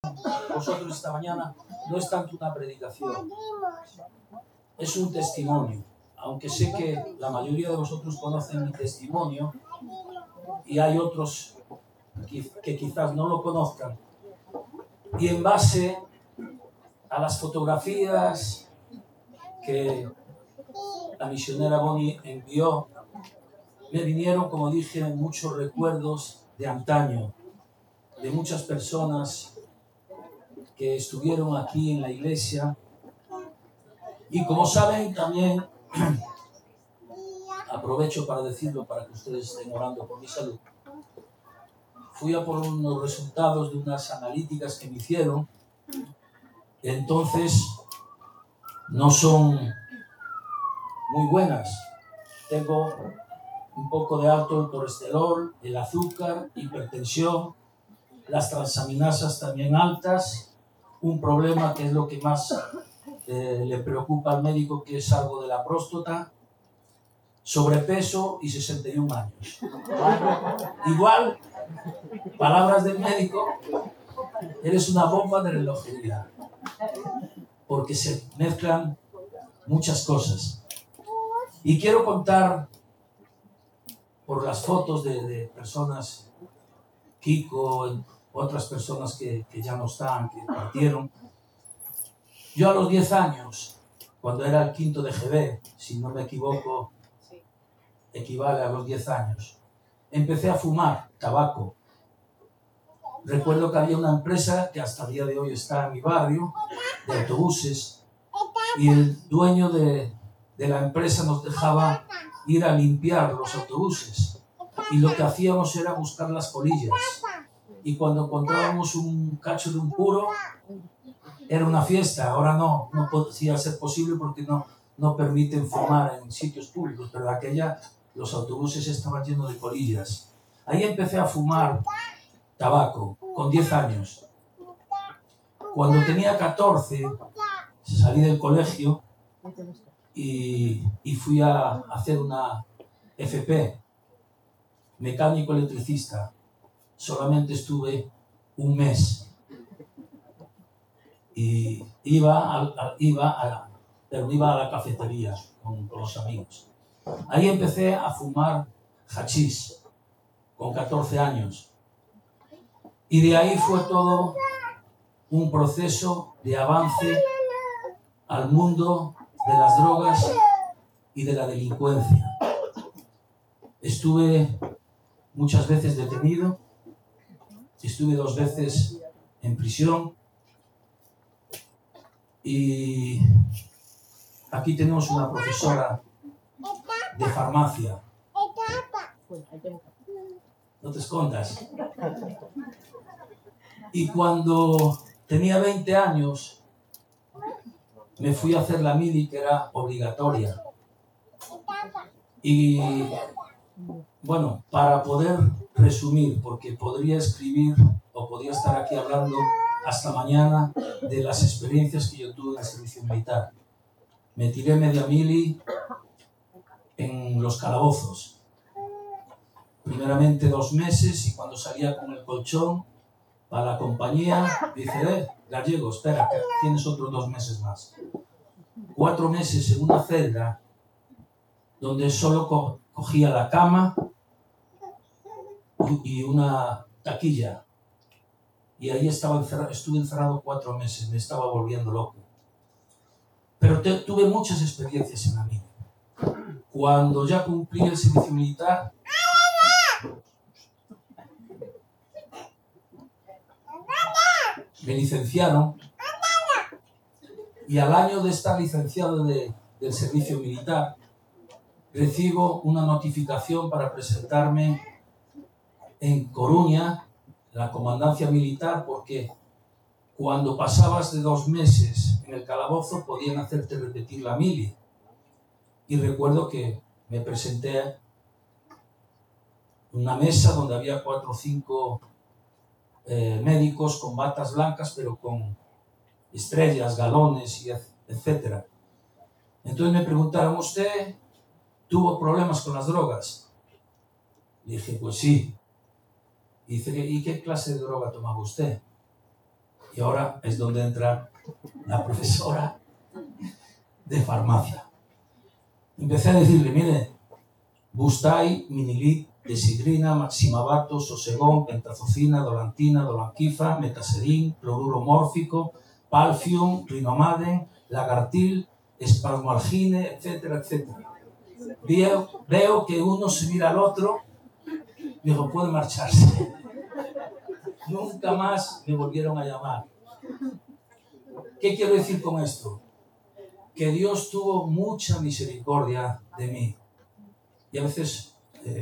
Vosotros esta mañana no es tanto una predicación, es un testimonio. Aunque sé que la mayoría de vosotros conocen mi testimonio y hay otros que quizás no lo conozcan. Y en base a las fotografías que la misionera Bonnie envió, me vinieron, como dije, muchos recuerdos de antaño, de muchas personas que estuvieron aquí en la iglesia. Y como saben, también aprovecho para decirlo para que ustedes estén orando por mi salud. Fui a por unos resultados de unas analíticas que me hicieron. Entonces, no son muy buenas. Tengo un poco de alto el colesterol, el azúcar, hipertensión, las transaminasas también altas, un problema que es lo que más le preocupa al médico, que es algo de la próstata, sobrepeso y 61 años. Igual, palabras del médico, eres una bomba de relojería, porque se mezclan muchas cosas. Y quiero contar, por las fotos de personas, Kiko, otras personas que ya no están, que partieron. Yo a los 10 años, cuando era el quinto de GB, si no me equivoco, equivale a los 10 años, empecé a fumar tabaco. Recuerdo que había una empresa que hasta el día de hoy está en mi barrio, de autobuses, y el dueño de la empresa nos dejaba ir a limpiar los autobuses. Y lo que hacíamos era buscar las colillas. Y cuando encontrábamos un cacho de un puro, era una fiesta. Ahora no podía ser posible porque no permiten fumar en sitios públicos, pero de aquella los autobuses estaban llenos de colillas. Ahí empecé a fumar tabaco, con 10 años. Cuando tenía 14, salí del colegio y fui a hacer una FP, mecánico electricista. Solamente estuve un mes. Y iba a la cafetería con los amigos. Ahí empecé a fumar hachís con 14 años. Y de ahí fue todo un proceso de avance al mundo de las drogas y de la delincuencia. Estuve muchas veces detenido, estuve 2 veces en prisión. Y aquí tenemos una profesora de farmacia. No te escondas. Y cuando tenía 20 años, me fui a hacer la mili, que era obligatoria. Y bueno, para poder resumir, porque podría escribir o podría estar aquí hablando hasta mañana de las experiencias que yo tuve en el servicio militar. Me tiré media mili en los calabozos. Primeramente 2 meses, y cuando salía con el colchón para la compañía, dice, Gallego, espera, que tienes otros 2 meses más. 4 meses en una celda donde solo cogía la cama y una taquilla. Y ahí estuve encerrado 4 meses, me estaba volviendo loco. Pero tuve muchas experiencias en la vida. Cuando ya cumplí el servicio militar, me licenciaron, y al año de estar licenciado del servicio militar, recibo una notificación para presentarme en Coruña, la comandancia militar, porque cuando pasabas de 2 meses en el calabozo podían hacerte repetir la mili. Y recuerdo que me presenté en una mesa donde había 4 o 5 médicos con batas blancas, pero con estrellas, galones, etc. Entonces me preguntaron, ¿usted tuvo problemas con las drogas? Le dije, pues sí. Y dice, ¿y qué clase de droga tomaba usted? Y ahora es donde entra la profesora de farmacia. Empecé a decirle, mire, Bustai, Minilit, Desidrina, Maximavato, Sosegón, Pentazocina, Dolantina, Dolanquifa, Metaserin, Cloruro mórfico, Palfium, Rinomaden, Lagartil, Espasmoalgine, etcétera, etcétera. Veo que uno se mira al otro, digo, puede marcharse. Nunca más me volvieron a llamar. ¿Qué quiero decir con esto? Que Dios tuvo mucha misericordia de mí. Y a veces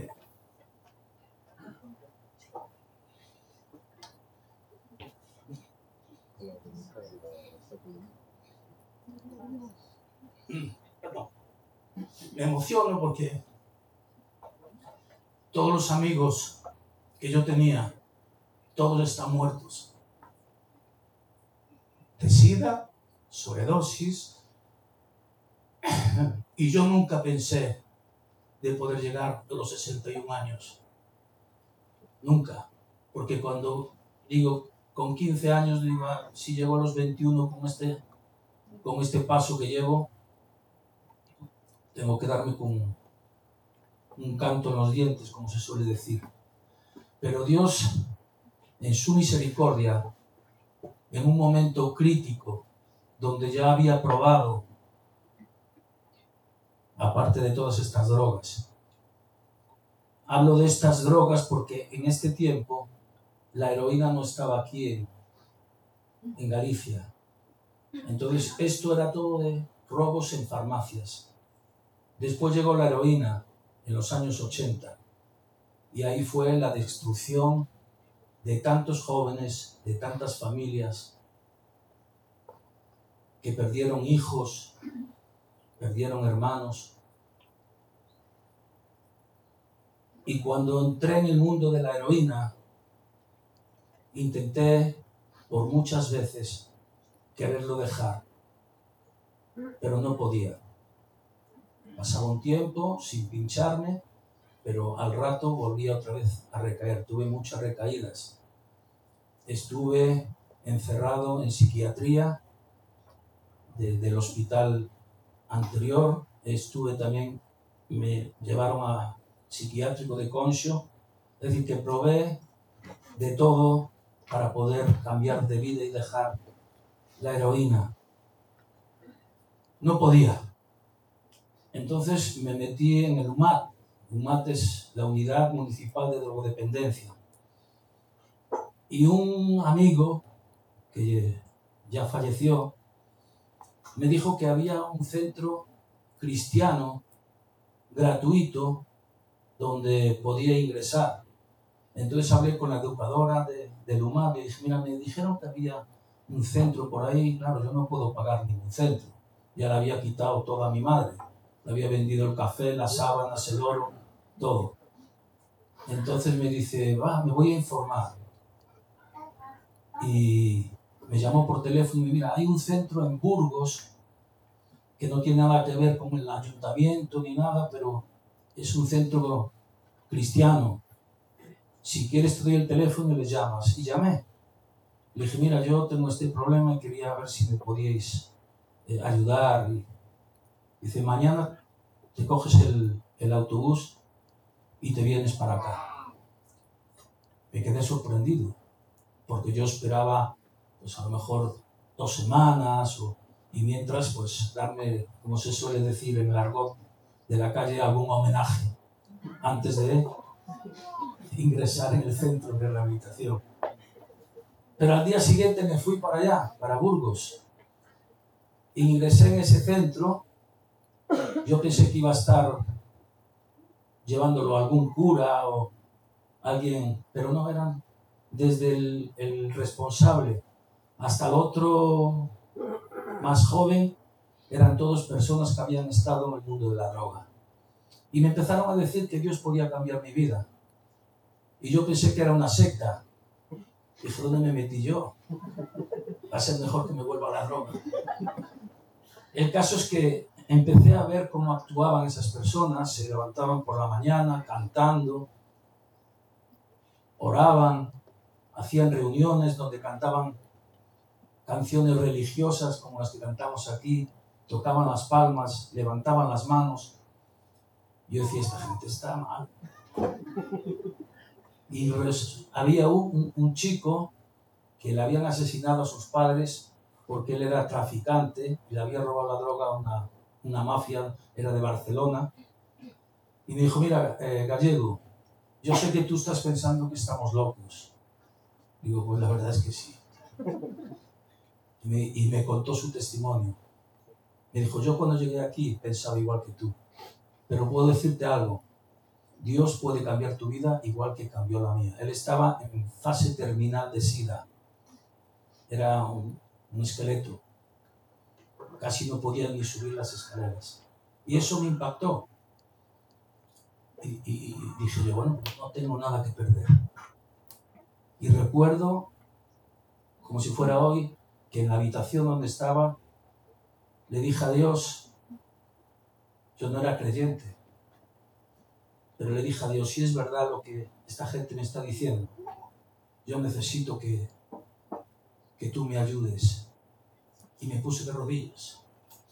me emociono porque todos los amigos que yo tenía, todos están muertos. De SIDA, sobredosis. Y yo nunca pensé de poder llegar a los 61 años. Nunca. Porque cuando digo, con 15 años, digo, si llego a los 21 con este paso que llevo, tengo que darme con un canto en los dientes, como se suele decir. Pero Dios, en su misericordia, en un momento crítico, donde ya había probado, aparte de todas estas drogas. Hablo de estas drogas porque en este tiempo la heroína no estaba aquí en Galicia. Entonces esto era todo de robos en farmacias. Después llegó la heroína en los años 80 y ahí fue la destrucción de tantos jóvenes, de tantas familias que perdieron hijos, perdieron hermanos. Y cuando entré en el mundo de la heroína, intenté por muchas veces quererlo dejar, pero no podía. Pasaba un tiempo sin pincharme, pero al rato volvía otra vez a recaer. Tuve muchas recaídas. Estuve encerrado en psiquiatría del hospital anterior. Estuve también, me llevaron a psiquiátrico de Conxo. Es decir, que probé de todo para poder cambiar de vida y dejar la heroína. No podía. Entonces me metí en el UMAT. UMAT es la Unidad Municipal de Drogodependencia. Y un amigo, que ya falleció, me dijo que había un centro cristiano gratuito donde podía ingresar. Entonces hablé con la educadora del UMAT y dije, mira, me dijeron que había un centro por ahí. Claro, yo no puedo pagar ningún centro. Ya le había quitado todo a mi madre. Le había vendido el café, las sábanas, el oro, todo. Entonces me dice, me voy a informar. Y me llamó por teléfono y me mira, hay un centro en Burgos que no tiene nada que ver con el ayuntamiento ni nada, pero es un centro cristiano. Si quieres te doy el teléfono y le llamas. Y llamé. Le dije, mira, yo tengo este problema y quería ver si me podíais ayudar. Y dice, mañana te coges el autobús y te vienes para acá. Me quedé sorprendido, porque yo esperaba, pues a lo mejor 2 semanas, y mientras, pues darme, como se suele decir en el argot de la calle, algún homenaje antes de ingresar en el centro de rehabilitación. Pero al día siguiente me fui para allá, para Burgos. Ingresé en ese centro. Yo pensé que iba a estar llevándolo a algún cura o alguien, pero no, eran desde el responsable hasta el otro más joven, eran todos personas que habían estado en el mundo de la droga. Y me empezaron a decir que Dios podía cambiar mi vida. Y yo pensé que era una secta. Dije, ¿dónde me metí yo? Va a ser mejor que me vuelva a la droga. El caso es que empecé a ver cómo actuaban esas personas. Se levantaban por la mañana cantando, oraban, hacían reuniones donde cantaban canciones religiosas como las que cantamos aquí, tocaban las palmas, levantaban las manos. Yo decía, esta gente está mal. Y había un chico que le habían asesinado a sus padres porque él era traficante y le había robado la droga a una mafia, era de Barcelona. Y me dijo, mira, Gallego, yo sé que tú estás pensando que estamos locos. Digo, pues la verdad es que sí. Y me contó su testimonio. Me dijo, yo cuando llegué aquí pensaba igual que tú, pero puedo decirte algo, Dios puede cambiar tu vida igual que cambió la mía. Él estaba en fase terminal de SIDA, era un esqueleto, casi no podía ni subir las escaleras. Y eso me impactó. Y dije yo, bueno, no tengo nada que perder. Y recuerdo, como si fuera hoy, que en la habitación donde estaba, le dije a Dios, yo no era creyente, pero le dije a Dios, si es verdad lo que esta gente me está diciendo, yo necesito que tú me ayudes. Y me puse de rodillas.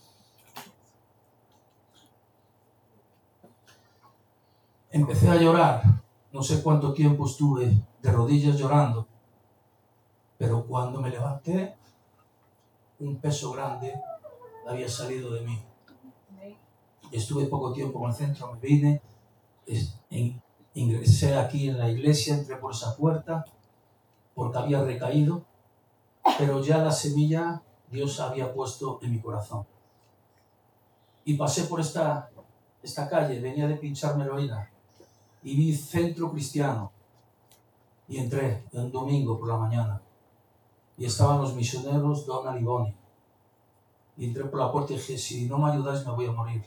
Empecé a llorar, no sé cuánto tiempo estuve de rodillas llorando, pero cuando me levanté, un peso grande había salido de mí. Estuve poco tiempo en el centro, me vine, ingresé aquí en la iglesia, entré por esa puerta, porque había recaído, pero ya la semilla Dios había puesto en mi corazón. Y pasé por esta calle, venía de pincharme heroína, y vi centro cristiano, y entré un domingo por la mañana, y estaban los misioneros Donald y Bonnie, y entré por la puerta y dije, si no me ayudáis me voy a morir.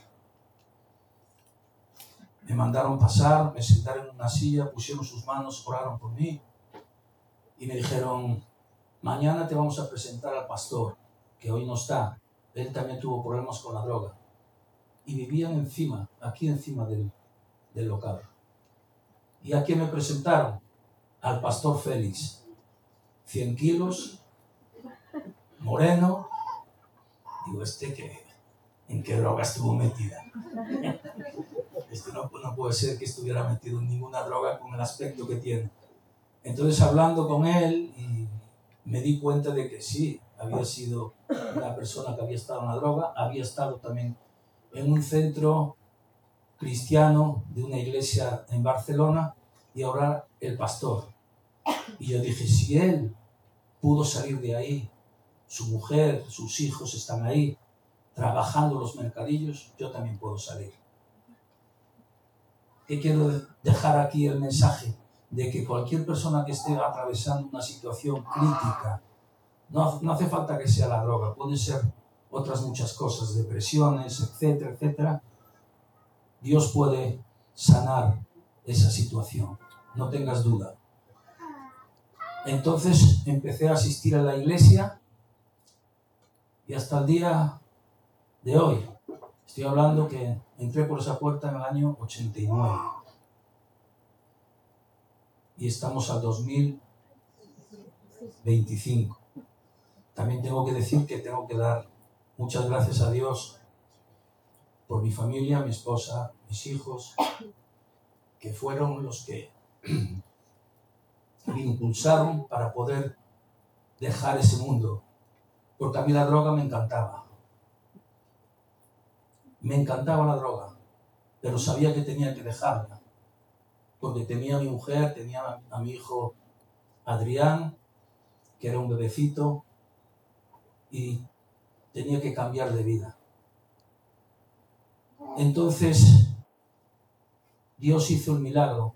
Me mandaron pasar, me sentaron en una silla, pusieron sus manos, oraron por mí, y me dijeron, mañana te vamos a presentar al pastor, que hoy no está, él también tuvo problemas con la droga, y vivían aquí encima del local. ¿Y a quién me presentaron? Al pastor Félix, 100 kilos, moreno. Digo, ¿en qué droga estuvo metida? No puede ser que estuviera metido en ninguna droga con el aspecto que tiene. Entonces, hablando con él, y me di cuenta de que sí, había sido una persona que había estado en la droga, había estado también en un centro cristiano de una iglesia en Barcelona, y ahora el pastor. Y yo dije, si él pudo salir de ahí, su mujer, sus hijos están ahí, trabajando los mercadillos, yo también puedo salir. ¿Qué quiero dejar aquí el mensaje? De que cualquier persona que esté atravesando una situación crítica, no hace falta que sea la droga, pueden ser otras muchas cosas, depresiones, etcétera, etcétera. Dios puede sanar esa situación, no tengas duda. Entonces empecé a asistir a la iglesia y hasta el día de hoy, estoy hablando que entré por esa puerta en el año 89 y estamos al 2025. También tengo que decir que tengo que dar muchas gracias a Dios por mi familia, mi esposa, mis hijos, que fueron los que me impulsaron para poder dejar ese mundo, porque a mí la droga me encantaba. Me encantaba la droga, pero sabía que tenía que dejarla, porque tenía a mi mujer, tenía a mi hijo Adrián, que era un bebecito, y tenía que cambiar de vida. Entonces, Dios hizo el milagro,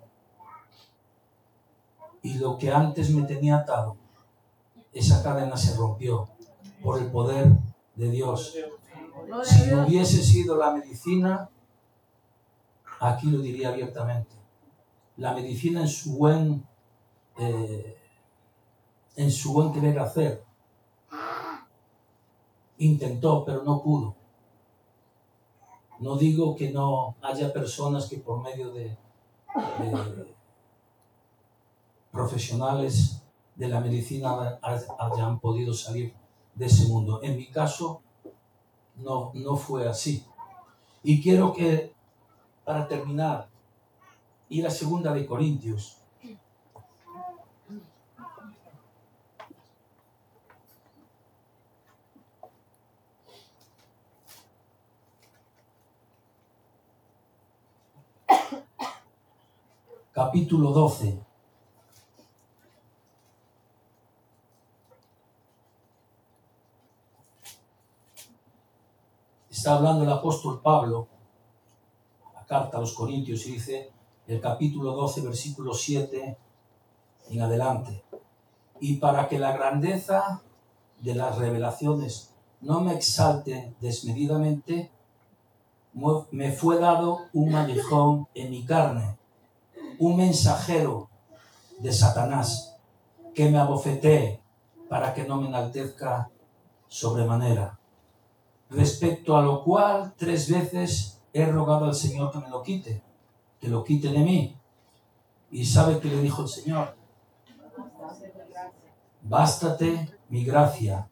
y lo que antes me tenía atado, esa cadena se rompió por el poder de Dios. Si no hubiese sido la medicina, aquí lo diría abiertamente, la medicina en su buen querer hacer, intentó, pero no pudo. No digo que no haya personas que por medio de profesionales de la medicina hayan podido salir de ese mundo. En mi caso, no fue así. Y quiero que, para terminar, ir a 2 de Corintios. Capítulo 12. Está hablando el apóstol Pablo, la carta a los Corintios, y dice, el capítulo 12, versículo 7 en adelante. Y para que la grandeza de las revelaciones no me exalte desmedidamente, me fue dado un aguijón en mi carne, un mensajero de Satanás, que me abofetee para que no me enaltezca sobremanera. Respecto a lo cual 3 veces he rogado al Señor que me lo quite, que lo quite de mí. ¿Y sabe qué le dijo el Señor? Bástate mi gracia,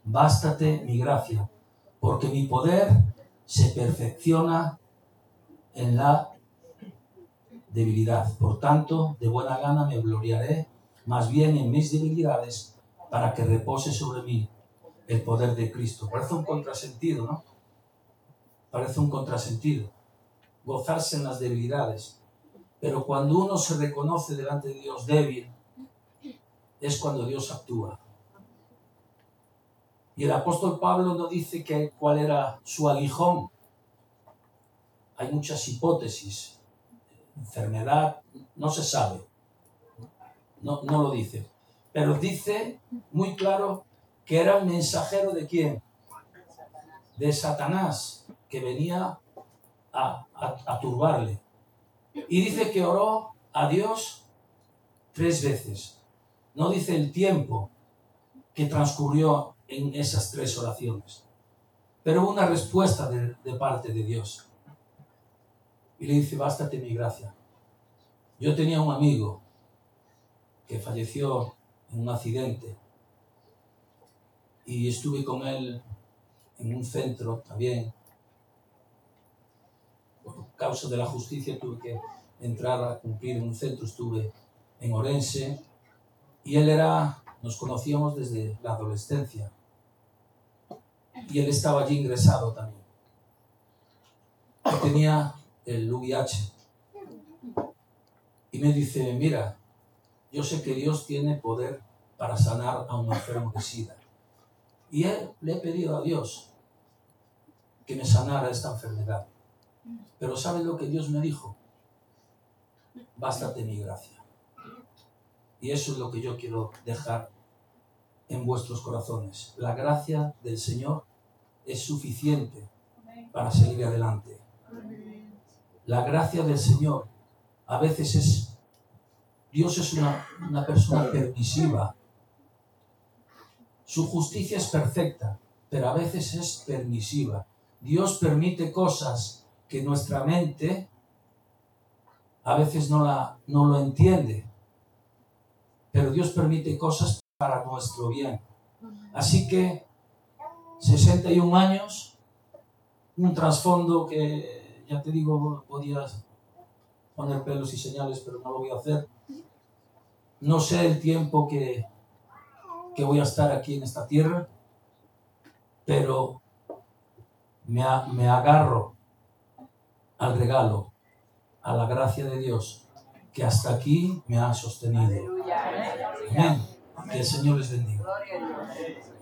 porque mi poder se perfecciona en la debilidad. Por tanto, de buena gana me gloriaré más bien en mis debilidades, para que repose sobre mí el poder de Cristo. Parece un contrasentido, ¿no? Parece un contrasentido. Gozarse en las debilidades. Pero cuando uno se reconoce delante de Dios débil, es cuando Dios actúa. Y el apóstol Pablo no dice cuál era su aguijón. Hay muchas hipótesis. Enfermedad, no se sabe. No lo dice. Pero dice muy claro que era un mensajero ¿de quién? De Satanás, que venía a turbarle. Y dice que oró a Dios 3 veces. No dice el tiempo que transcurrió en esas 3 oraciones. Pero hubo una respuesta de parte de Dios. Y le dice, bástate mi gracia. Yo tenía un amigo que falleció en un accidente. Y estuve con él en un centro también. Por causa de la justicia tuve que entrar a cumplir en un centro. Estuve en Orense. Y nos conocíamos desde la adolescencia. Y él estaba allí ingresado también. Y tenía el VIH. Y me dice, mira, yo sé que Dios tiene poder para sanar a un enfermo de SIDA. Y le he pedido a Dios que me sanara esta enfermedad. Pero ¿sabes lo que Dios me dijo? Bástate mi gracia. Y eso es lo que yo quiero dejar en vuestros corazones. La gracia del Señor es suficiente para seguir adelante. La gracia del Señor a veces Dios es una persona permisiva. Su justicia es perfecta, pero a veces es permisiva. Dios permite cosas que nuestra mente a veces no lo entiende. Pero Dios permite cosas para nuestro bien. Así que 61 años, un trasfondo que, ya te digo, podías poner pelos y señales, pero no lo voy a hacer. No sé el tiempo que voy a estar aquí en esta tierra, pero me agarro al regalo, a la gracia de Dios, que hasta aquí me ha sostenido. Amén. Que el Señor les bendiga.